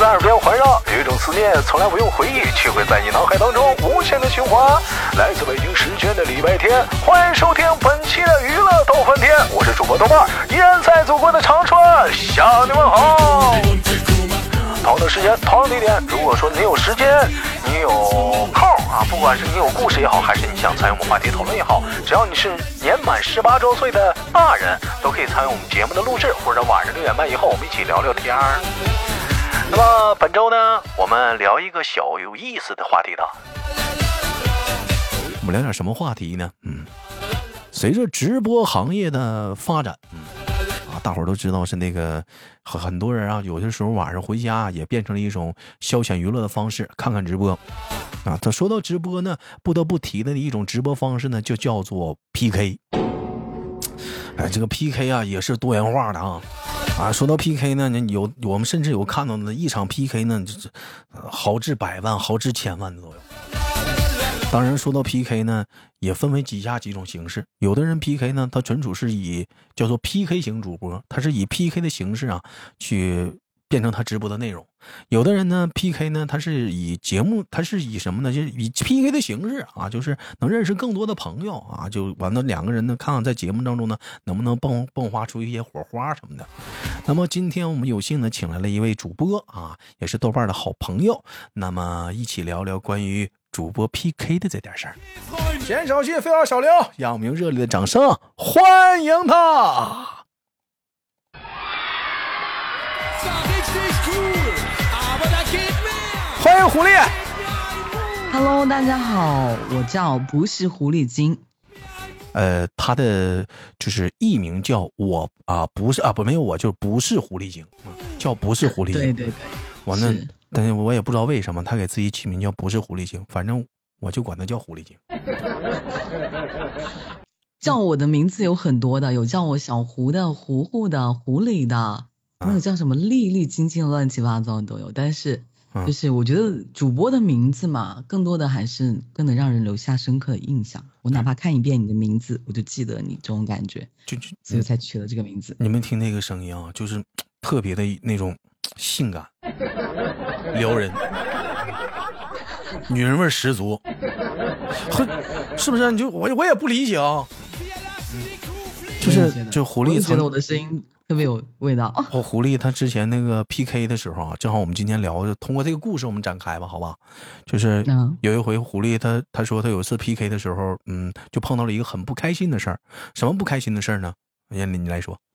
在耳边环绕，有一种思念从来不用回忆，却会在你脑海当中无限的循环。来自北京时间的礼拜天，欢迎收听本期的娱乐逗翻天，我是主播豆瓣，依然在祖国的长春向你们好。同样的时间，同样地点，如果说你有时间，你有空啊，不管是你有故事也好，还是你想参与我们话题讨论也好，只要你是年满18周岁的大人，都可以参与我们节目的录制，或者晚上6点半以后，我们一起聊聊天。那么本周呢，我们聊一个小有意思的话题的。 我们聊点什么话题呢？随着直播行业的发展，大伙儿都知道是那个很多人啊，有的时候晚上回家也变成了一种消遣娱乐的方式，看看直播啊。他说到直播呢，不得不提的一种直播方式呢，就叫做 PK。这个 PK 啊也是多元化的啊。说到 PK 呢，我们甚至有看到的一场 PK 呢，就是豪掷100万、豪掷1000万的都有。当然说到 PK 呢，也分为几种形式。有的人 PK 呢，他纯属是以叫做 PK 型主播，他是以 PK 的形式啊去变成他直播的内容。有的人呢 PK 呢，他是以节目，他是以什么呢？就是以 PK 的形式啊，就是能认识更多的朋友啊，就完了两个人呢，看看在节目当中呢能不能迸发出一些火花什么的。那么今天我们有幸呢请来了一位主播啊，也是豆瓣的好朋友，那么一起聊聊关于主播 PK 的这点事儿。闲少叙，废话少聊，让我们用热烈的掌声欢迎他。欢迎狐狸。 Hello， 大家好，我叫不是狐狸精。 他的就是艺名叫我不是没有我就不是狐狸精，叫不是狐狸精。 对， 完了，但是我也不知道为什么他给自己起名叫不是狐狸精，反正我就管他叫狐狸精。 叫我的名字有很多的，有叫我小胡的、糊糊的、狐狸的，还有叫什么粒粒晶晶，乱七八糟都有。但是就是我觉得主播的名字嘛，更多的还是更能让人留下深刻的印象。我哪怕看一遍你的名字，我就记得你这种感觉，所以才取了这个名字。 你们听那个声音啊，就是特别的那种性感撩人，女人味十足，是不是？你就我也不理解啊，就狐狸， 我觉得我的声音特别有味道。 狐狸他之前那个 PK 的时候啊，正好我们今天聊，就通过这个故事我们展开吧，好吧？就是有一回狐狸他说他有一次 PK 的时候，就碰到了一个很不开心的事儿。什么不开心的事儿呢？你来说。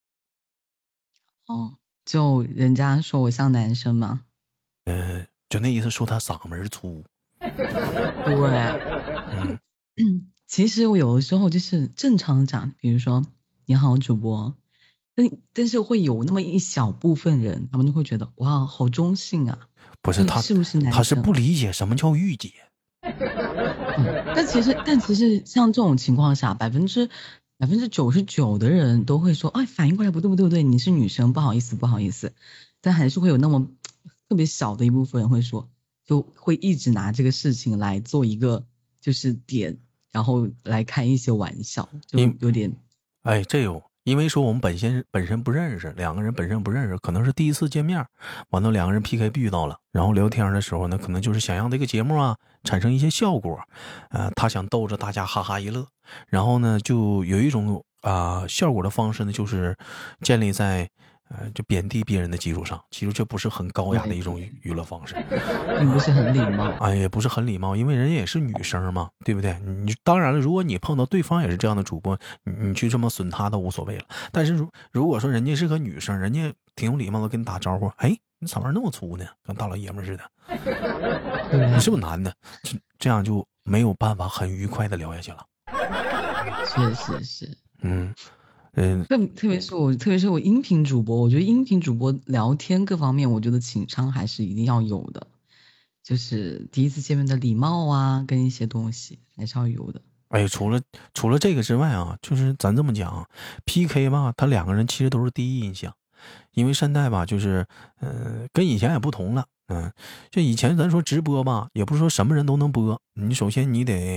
就人家说我像男生吗？ 就那意思，说他嗓门粗。 对，其实我有的时候就是正常讲，比如说你好主播，但是会有那么一小部分人，他们就会觉得哇，好中性啊。 不是他， 是不是男生？ 他是不理解什么叫御姐。 但其实像这种情况下，99%的人都会说，哎，反应过来不对，你是女生，不好意思。但还是会有那么特别小的一部分人会说，就会一直拿这个事情来做一个就是点，然后来开一些玩笑，就有点。 这有，因为说我们本身不认识，两个人本身不认识，可能是第一次见面，完了两个人 PK 遇到了，然后聊天的时候呢，可能就是想让这个节目啊产生一些效果，他想逗着大家哈哈一乐，然后呢就有一种效果的方式呢，就是建立在就贬低别人的基础上，其实这不是很高雅的一种娱乐方式， 并不是很礼貌。 也不是很礼貌，因为人家也是女生嘛，对不对？你当然了，如果你碰到对方也是这样的主播，你去这么损他都无所谓了。但是如果说人家是个女生，人家挺有礼貌的跟你打招呼，你嗓门那么粗呢，跟大老爷们似的，你是不是男的？这样就没有办法很愉快的聊下去了。 确实是，特别是我音频主播，我觉得音频主播聊天各方面，我觉得情商还是一定要有的，就是第一次见面的礼貌啊，跟一些东西还是要有的。 除了这个之外啊，就是咱这么讲，PK 吧，他两个人其实都是第一印象，因为现在吧，就是跟以前也不同了。就以前咱说直播吧，也不是说什么人都能播，你首先你得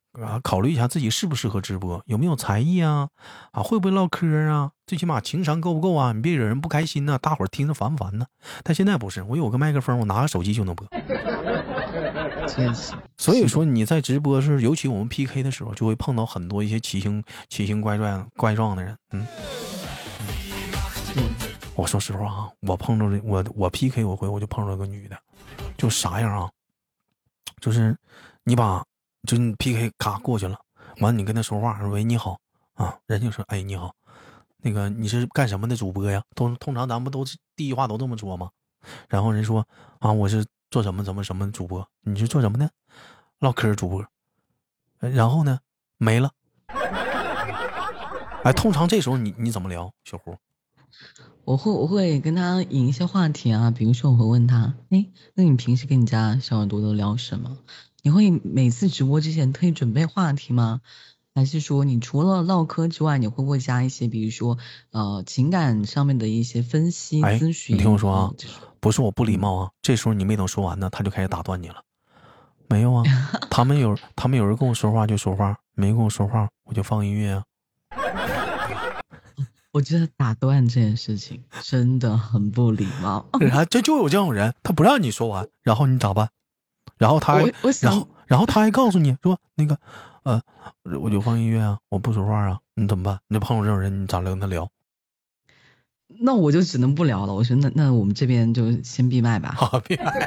考虑一下自己适不适合直播，有没有才艺啊，会不会唠嗑啊，最起码情商够不够啊？你别惹人不开心呐，大伙儿听着烦不烦呢？但现在不是，我有个麦克风，我拿个手机就能播。所以说你在直播时，尤其我们 PK 的时候，就会碰到很多一些奇形怪状的人。我说实话啊，我碰着我 PK 我就碰着个女的，就啥样啊？就是你PK 咔过去了，完你跟他说话，说喂你好啊，人家说哎你好，那个你是干什么的主播呀？通常咱们都第一话都这么说吗？然后人说啊我是做什么主播，你是做什么的？唠嗑主播。然后呢没了。哎，通常这时候你怎么聊，小胡？ 我会跟他引一些话题啊，比如说我会问他，那你平时跟你家小耳朵都聊什么？你会每次直播之前特意准备话题吗？还是说你除了唠嗑之外，你会不会加一些比如说情感上面的一些分析咨询？ 你听我说啊，不是我不礼貌啊，这时候你没等说完呢，他就开始打断你了。没有啊，他们有人跟我说话就说话，没跟我说话我就放音乐啊。 我觉得打断这件事情真的很不礼貌。 这就有这种人，他不让你说完，然后你咋办？然后他还告诉你说那个我就放音乐啊，我不说话啊，你怎么办？你碰到这种人，你咋跟他聊？ 那我就只能不聊了。我说那我们这边就先闭麦吧。 好，闭麦。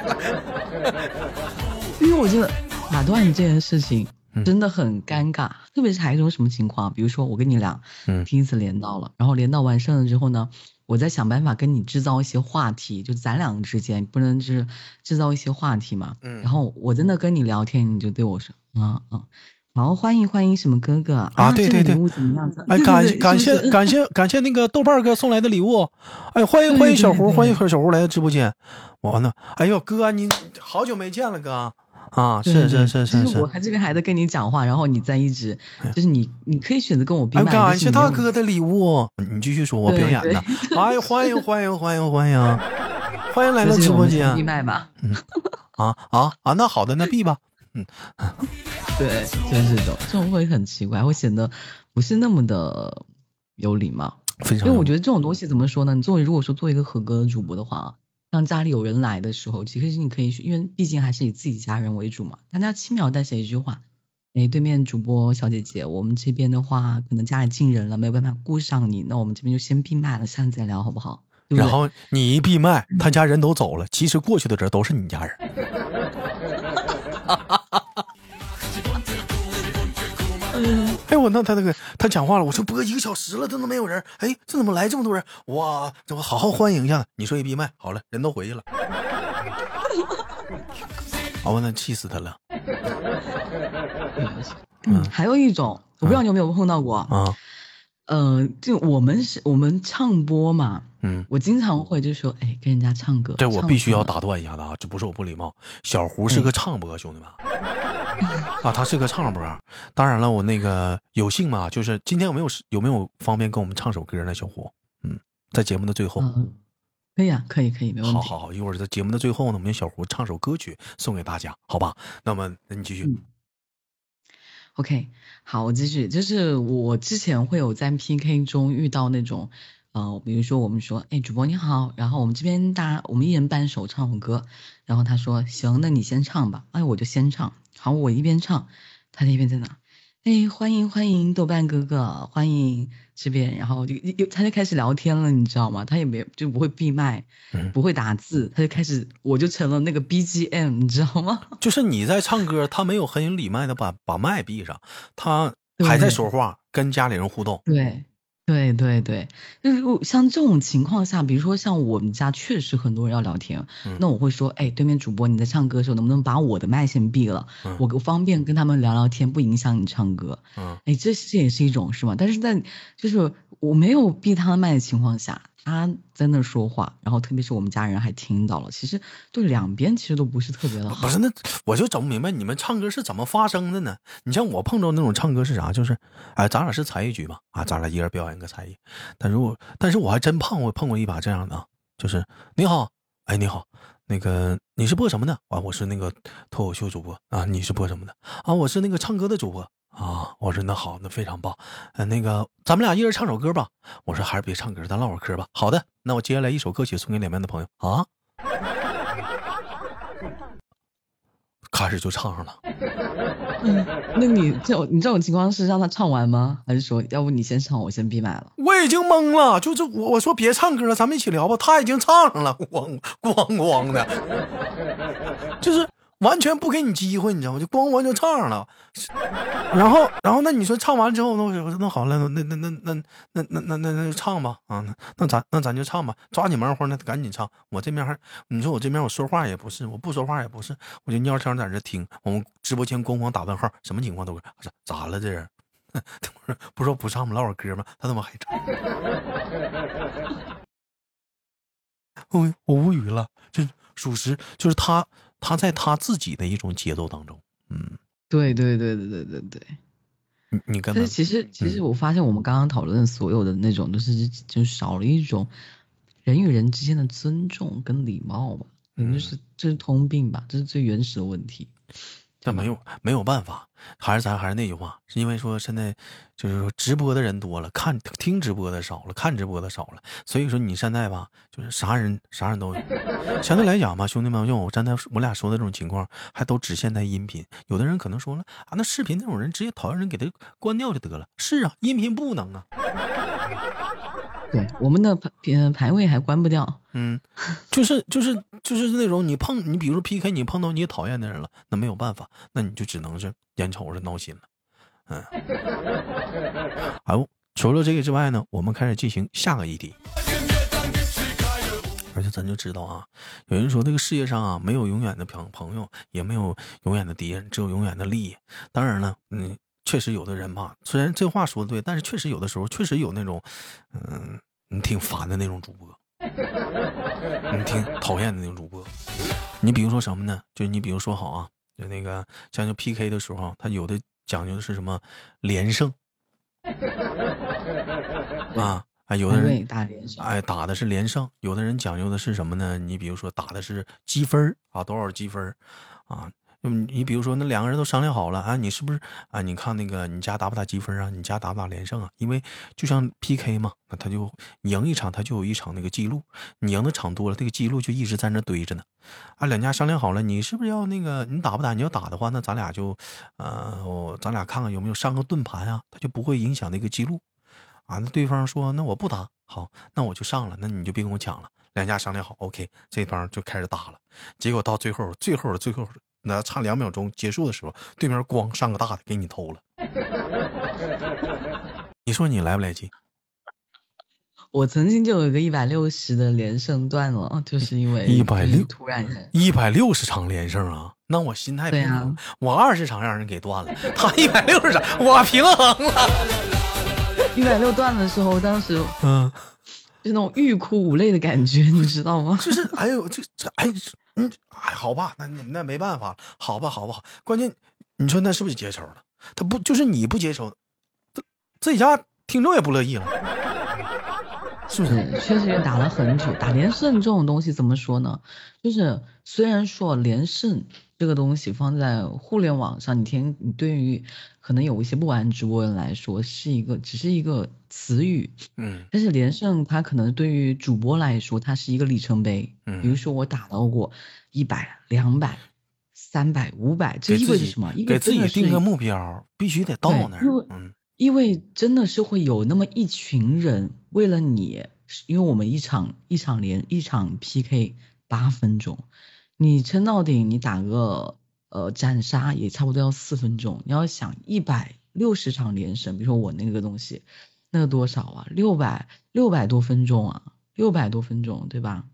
因为我觉得打断这件事情真的很尴尬，特别是还有一种什么情况，比如说我跟你俩第一次连到了，然后连到完事了之后呢，我在想办法跟你制造一些话题，就咱两个之间不能制造一些话题嘛。然后我真的跟你聊天，你就对我说好，欢迎什么哥哥啊？对，礼物怎么样？ 哎，感谢那个豆瓣哥送来的礼物。哎，欢迎小胡，欢迎小胡来到直播间。完了，哎呦哥，你好久没见了哥。啊，是， 我这边还在跟你讲话，然后你在一直，就是你可以选择跟我闭麦。 感谢大哥的礼物，你继续说，我表演的。哎，欢迎来到直播间， 闭麦吧。 那好的，那闭吧。 对，就是这种会很奇怪，会显得不是那么的有礼貌。因为我觉得这种东西怎么说呢？你如果说做一个合格的主播的话，当家里有人来的时候，其实你可以，因为毕竟还是以自己家人为主嘛，大家轻描淡写一句话，对面主播小姐姐，我们这边的话可能家里进人了，没有办法顾上你，那我们这边就先闭麦了，下次再聊好不好？对不对？ 然后你一闭麦，他家人都走了，其实过去的人都是你家人。哎，他讲话了，我说播1个小时了，这都没有人，哎，这怎么来这么多人？哇，这我好好欢迎一下。你说一闭麦，好了，人都回去了。我那气死他了。 还有一种，我不知道你有没有碰到过啊？就我们唱播嘛，我经常会就说，跟人家唱歌。 这我必须要打断一下的啊，这不是我不礼貌。小胡是个唱播，兄弟们。他是个唱播。当然了，我那个有幸嘛，就是今天有没有方便跟我们唱首歌呢？小胡，在节目的最后， 可以啊，可以，没问题。 好，一会儿在节目的最后呢，我们小胡唱首歌曲送给大家，好吧？那么你继续。 OK， 好，我继续。就是我之前会有在 PK 中遇到那种，比如说我们说，主播你好，然后我们这边我们一人半首唱首歌，然后他说行，那你先唱吧。我就先唱。好，我一边唱，他那边在哪？欢迎豆瓣哥哥，欢迎这边，然后他就开始聊天了，你知道吗？他也就不会闭麦，不会打字，他就开始，我就成了那个 BGM， 你知道吗？ 就是你在唱歌，他没有很有礼貌的把麦闭上，他还在说话，跟家里人互动。 对，就是像这种情况下，比如说像我们家确实很多人要聊天，那我会说，对面主播你在唱歌的时候，能不能把我的麦先闭了，我方便跟他们聊聊天，不影响你唱歌。这也是一种是吗？但是在就是我没有闭他的麦的情况下，他在那说话，然后特别是我们家人还听到了，其实对两边其实都不是特别的好。 不是，那我就整不明白你们唱歌是怎么发生的呢？你像我碰到那种唱歌是啥，就是咱俩是才艺局嘛，咱俩一人表演个才艺。但是我还真碰过一把这样的，就是你好，你好， 那个你是播什么的啊？我是那个脱口秀主播啊。你是播什么的啊？我是那个唱歌的主播啊。我说那好，那非常棒。那个咱们俩一人唱首歌吧。我说还是别唱歌，咱唠会儿嗑吧。好的，那我接下来一首歌曲送给两边的朋友啊。开始就唱上了。 那你这种情况是让他唱完吗？还是说要不你先唱，我先闭麦了？ 我已经懵了，就是我说别唱歌了，咱们一起聊吧。他已经唱上了，咣咣咣的，就是完全不给你机会，你知道吗？就咣咣就唱上了。然后那你说唱完之后，那好了，那就唱吧啊，那咱就唱吧，抓紧忙活，那赶紧唱。我这边你说我这边我说话也不是，我不说话也不是，我就蔫天在这听。我们直播间咣咣打问号，什么情况都是咋了这人？不说不唱吗？唠会儿歌吗？他怎么还唱？我无语了，这属实就是他在他自己的一种节奏当中， 对。 你跟但是其实我发现我们刚刚讨论的所有的那种都是就少了一种人与人之间的尊重跟礼貌吧，这是通病吧，这是最原始的问题。 但没有办法，还是那句话，是因为说现在就是说直播的人多了，听直播的少了，看直播的少了，所以说你现在吧，就是啥人都有。相对来讲吧，兄弟们，我刚才我俩说的这种情况，还都只限在音频。有的人可能说了啊，那视频那种人直接讨厌人给他关掉就得了。是啊，音频不能啊。 对，我们的排位还关不掉。 就是那种你比如说 PK 你碰到你讨厌的人了，那没有办法，那你就只能是眼瞅着闹心了。除了这个之外呢，我们开始进行下个议题。而且咱就知道啊，有人说这个世界上啊，没有永远的朋友，也没有永远的敌人，只有永远的利益。当然了，确实有的人吧，虽然这话说的对，但是确实有的时候确实有那种你挺烦的那种主播，你挺讨厌的那种主播。你比如说什么呢？就你比如说好啊，就那个像就 PK 的时候，他有的讲究的是什么连胜啊，有的人打的是连胜，有的人讲究的是什么呢？你比如说打的是积分啊，多少积分啊？你比如说那两个人都商量好了啊，你是不是啊？你看那个你家打不打积分啊？你家打不打连胜啊？因为就像 PK 嘛，那他就赢一场，他就有一场那个记录，你赢的场多了，这个记录就一直在那堆着呢。啊，两家商量好了，你是不是要那个你打不打？你要打的话，那咱俩就咱俩看看有没有上个盾牌啊，他就不会影响那个记录啊。那对方说那我不打，好，那我就上了，那你就别跟我抢了。两家商量好 ，OK， 这帮就开始打了，结果到最后那差2秒钟结束的时候，对面光上个大的给你偷了。你说你来不来劲？ 我曾经就有一个160的连胜断了，就是因为突然 160场连胜啊，那我心态平衡，我20场让人给断了，他160场，我平衡了。 160断的时候，当时就那种欲哭无泪的感觉，你知道吗？ 就是好吧，那没办法，好吧，关键你说那是不是结仇了？他不就是你不结仇，这家听众也不乐意了，是不是？ 确实也打了很久。打连胜这种东西怎么说呢？就是虽然说连胜这个东西放在互联网上，你对于可能有一些不玩直播人来说只是一个词语，但是连胜它可能对于主播来说，它是一个里程碑。比如说我打到过100、200、300、500，这意味着什么？ 给自己定个目标，必须得到那儿。 因为真的是会有那么一群人为了你，因为我们一场 PK 8分钟，你撑到顶，你打个斩杀也差不多要4分钟。你要想160场连胜，比如说我那个东西，那个多少啊？600多分钟啊，600多分钟，对吧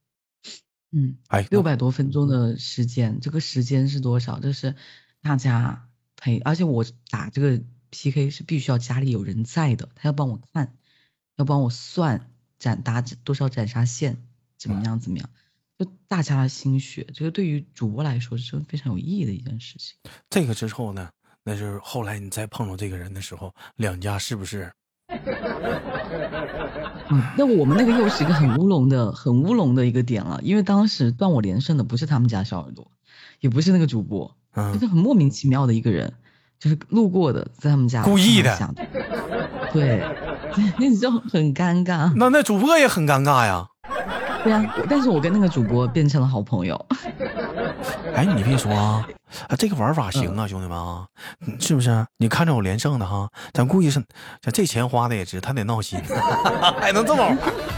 ？600多分钟的时间，这个时间是多少？这是大家陪，而且我打这个 PK 是必须要家里有人在的，他要帮我看，要帮我算打多少斩杀线，怎么样，就大家的心血，这个对于主播来说是非常有意义的一件事情。 这个之后呢，那是后来你再碰到这个人的时候，两家是不是那我们那个又是一个很乌龙的一个点了，因为当时断我连胜的不是他们家小耳朵，也不是那个主播，就是很莫名其妙的一个人，就是路过的，在他们家故意的， 对，那就很尴尬。 那主播也很尴尬呀。 对啊，但是我跟那个主播变成了好朋友。 哎，你别说啊，这个玩法行啊，兄弟们啊，是不是？你看着我连胜的哈，咱故意是，这钱花的也值，他得闹心，还能这么玩。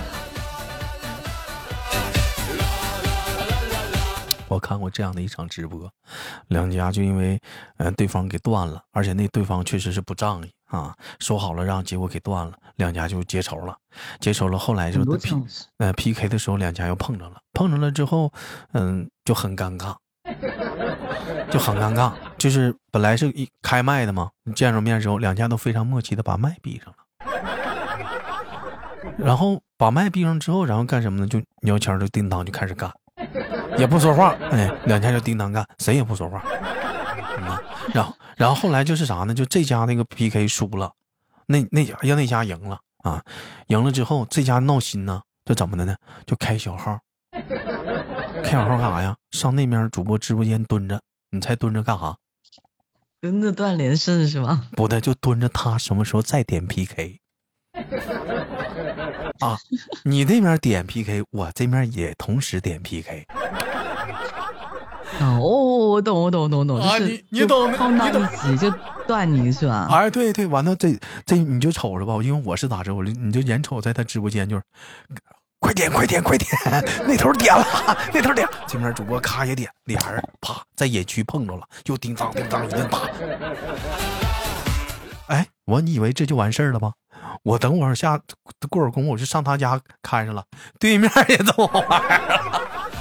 我看过这样的一场直播，两家就因为对方给断了，而且那对方确实是不仗义啊，说好了让，结果给断了，两家就结仇了。后来就PK 的时候，两家又碰着了之后，就很尴尬，就是本来是一开麦的嘛，见着面之后，两家都非常默契的把麦闭上了，然后把麦闭上之后，然后干什么呢？就鸟签就叮当就开始干。也不说话，两家就叮当干，谁也不说话。然后后来就是啥呢？就这家那个 PK 输了，那家赢了啊，赢了之后这家闹心呢，这怎么的呢？就开小号，干啥呀？上那边主播直播间蹲着，你猜蹲着干啥？ 蹲着断连胜是吗？ 不对，就蹲着他什么时候再点 PK。啊，你那边点 PK， 我这边也同时点 PK。 我懂啊， 就是你懂， 碰到一起就断你是吧？ 哎，对，完了这你就瞅着吧，因为我是咋着，你就眼瞅在他直播间就是，快点，那头点了，这边主播咔也点，俩人啪在野区碰着了，又叮当一顿打。哎，我以为这就完事儿了吧？我等会儿过会儿功夫我就上他家看上了，对面也这么玩了。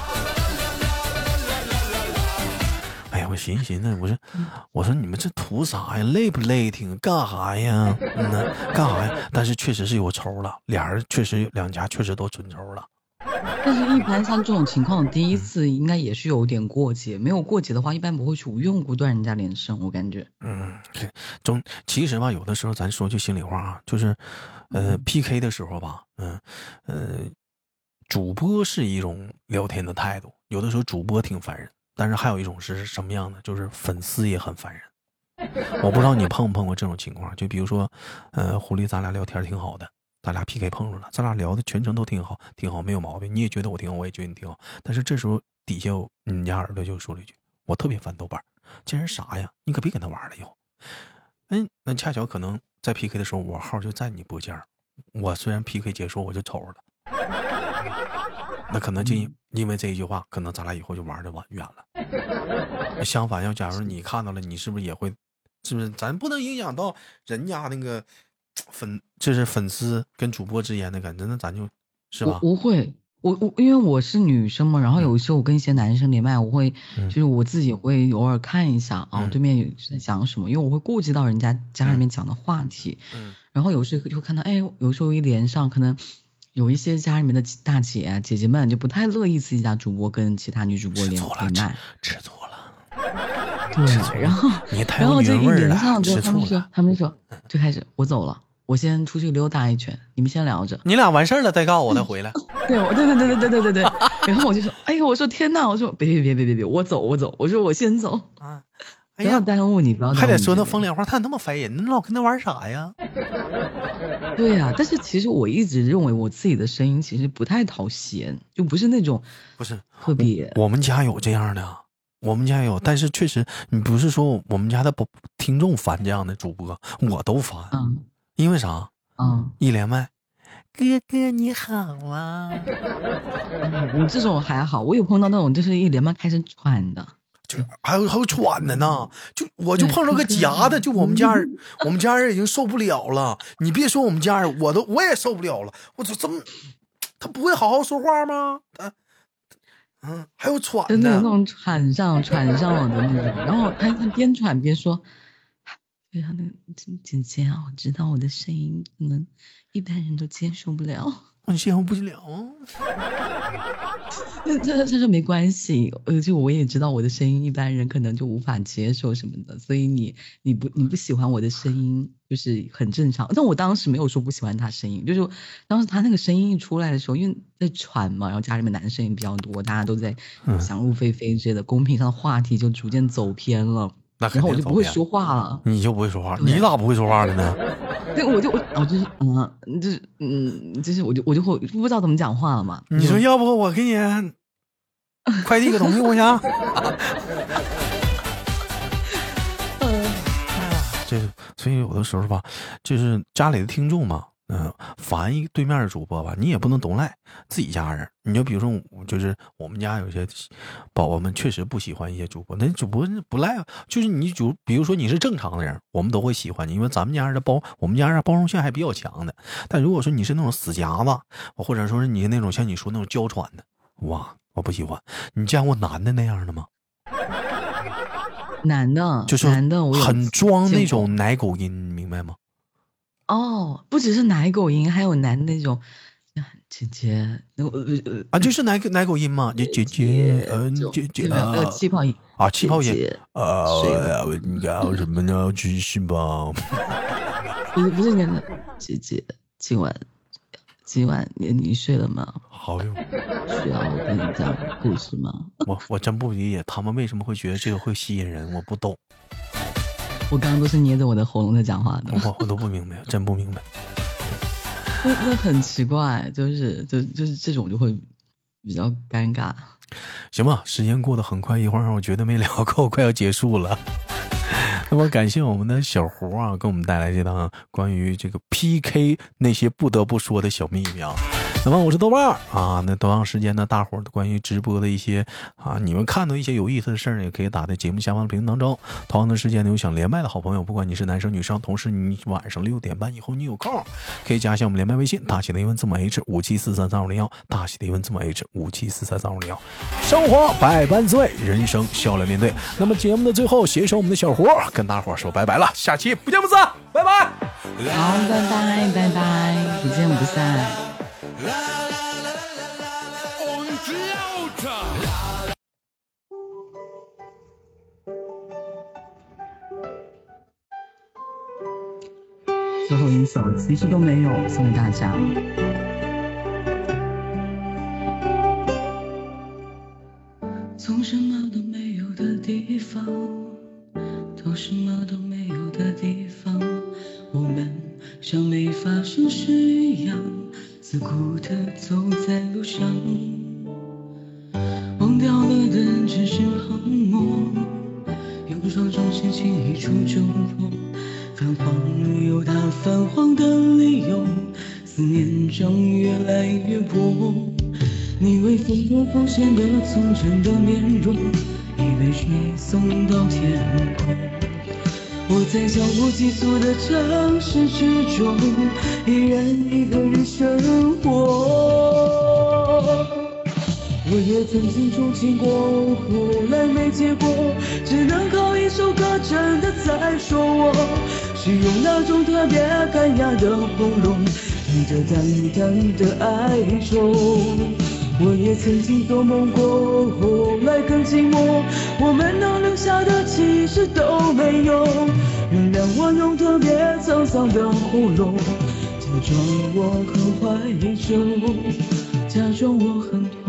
哎呀，我寻思，我说你们这图啥呀？累不累？干啥呀？干啥呀？但是确实是有仇了，两家确实都存仇了。 但是，一般像这种情况，第一次应该也是有点过节，没有过节的话，一般不会去无缘无故断人家连胜，我感觉。 其实吧，有的时候咱说句心里话啊，就是，PK 的时候吧，主播是一种聊天的态度，有的时候主播挺烦人，但是还有一种是什么样的，就是粉丝也很烦人。我不知道你碰不碰过这种情况，就比如说，狐狸咱俩聊天挺好的。咱俩 PK 碰着了，咱俩聊的全程都挺好，没有毛病。你也觉得我挺好，我也觉得你挺好。但是这时候底下你家耳朵就说了一句：“我特别烦豆瓣，这人啥呀？你可别跟他玩了以后。”那恰巧可能在 PK 的时候，我号就在你播间，我虽然 PK 结束我就瞅着了，那可能就因为这一句话，可能咱俩以后就玩的远了。相反，要假如你看到了，你是不是也会？是不是？咱不能影响到人家那个。这是粉丝跟主播之间的感觉，那咱就是吧？ 我会，因为我是女生嘛，然后有时候我跟一些男生连麦，我会就是我自己会偶尔看一下对面有在讲什么，因为我会顾及到人家家里面讲的话题，然后有时候就会看到，有时候一连上，可能有一些家里面的大姐啊姐姐们就不太乐意自己家主播跟其他女主播连麦， 吃错了。 对，然后这一连上之后，他们说就开始我走了，我先出去溜达一圈，你们先聊着， 你俩完事儿了再告诉我再回来。 对，然后我就说，我说天哪，我说别，我走，我说我先走啊，不要耽误你，不要耽误你， 还得说那风凉话，他那么烦人，你老跟他玩啥呀？ 对呀，但是其实我一直认为我自己的声音其实不太讨嫌，就不是那种不是特别。 我们家有这样的。我们家有，但是确实，你不是说我们家的听众烦这样的主播，我都烦。因为啥？一连麦，哥哥你好啊。 你这种还好，我有碰到那种就是一连麦开始喘的， 就还有喘的呢。我就碰着个夹的，就我们家人已经受不了了。你别说我们家人，我也受不了了。我说怎么，他不会好好说话吗？还有喘的， 真的那种喘上了的那种，然后他边喘边说：“对啊，那个姐姐啊，我知道我的声音可能一般人都接受不了。” 你接受不了。 这没关系，就我也知道我的声音一般人可能就无法接受什么的，所以你不喜欢我的声音就是很正常。但我当时没有说不喜欢他声音，就是当时他那个声音一出来的时候，因为在传嘛，然后家里面男生也比较多，大家都在想入非非之类的，公屏上的话题就逐渐走偏了。然后我就不会说话了。 你就不会说话？你咋不会说话了呢？ 对，我就是我就会不知道怎么讲话了嘛。 你说要不我给你快递个东西过去啊？所以有的时候吧，就是家里的听众嘛，烦一对面的主播吧，你也不能懂赖自己家人。你就比如说，就是我们家有些宝宝们确实不喜欢一些主播，那主播不赖啊。就是比如说你是正常的人，我们都会喜欢你，因为咱们家人我们家人包容性还比较强的。但如果说你是那种死夹子，或者说是你那种像你说那种娇喘的，哇，我不喜欢。你见过男的那样的吗？ 男的， 就是很装那种奶狗音，明白吗？ 哦，不只是奶狗音，还有男的那种姐姐， 就是奶狗音嘛，姐姐， 气泡音啊，气泡音，你要什么呢？知识吗？ 不是那个姐姐，今晚你睡了吗？ 好用， 需要我跟你讲故事吗？ 我真不理解他们为什么会觉得这个会吸引人，我不懂。 我刚刚都是捏着我的喉咙在讲话的， 我都不明白，真不明白。 那很奇怪，就是这种就会比较尴尬。 行吧，时间过得很快，一会儿我觉得没聊够，快要结束了。那么感谢我们的小胡啊，给我们带来这档关于这个 PK 那些不得不说的小秘密啊。那么我是豆瓣啊，那同样时间呢，大伙儿关于直播的一些你们看到一些有意思的事儿，也可以打在节目下方的评论当中。同样的时间呢，有想连麦的好朋友，不管你是男生女生，同时你晚上6点半以后你有空，可以加一下我们连麦微信，大写的英文字母 H57433501，大写的英文字母 H57433501。生活百般滋味，人生笑来面对。那么节目的最后，携手我们的小胡跟大伙儿说拜拜了，下期不见不散，拜拜。 好，拜拜，不见不散。最后一首其实都没有送给大家。从什么都没有的地方到什么都没有的地方，我们像没发生事一样自顾地走在路上，忘掉了的只是泡沫，用双重心情一触就破，泛黄有它泛黄的理由，思念将越来越薄，你微风中浮现的从前的面容，一杯水送到天空，我在脚步急促的城市之中，依然一个人生活。我也曾经憧憬过，后来没结果，只能靠一首歌真的在说我，是用那种特别干哑的喉咙，听着淡淡的哀愁。我也曾经做梦过，后来更寂寞，我们能留下的其实都没有。原谅我用特别沧桑的喉咙，假装我很怀旧，假装我很